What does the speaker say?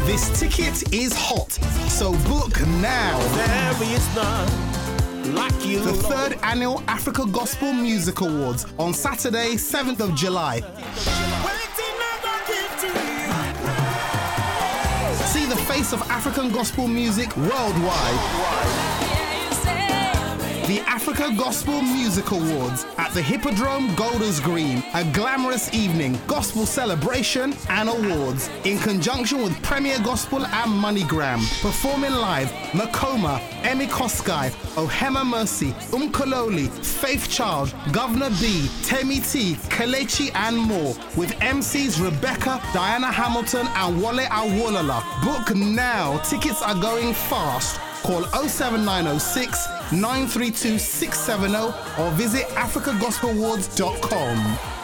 This ticket is hot, so book now. There is none like you. The third annual Africa Gospel Music Awards on Saturday, 7th of July. See the face of African gospel music worldwide. The Africa Gospel Music Awards at the Hippodrome Golders Green. A glamorous evening, gospel celebration and awards in conjunction with Premier Gospel and MoneyGram. Performing live, Makoma, Emmy Koskai, Ohema Mercy, Umkololi, Faith Child, Governor B, Temi T, Kelechi and more. With MCs Rebecca, Diana Hamilton and Wale Awolala. Book now. Tickets are going fast. Call 07906 932 670 or visit africagospelawards.com.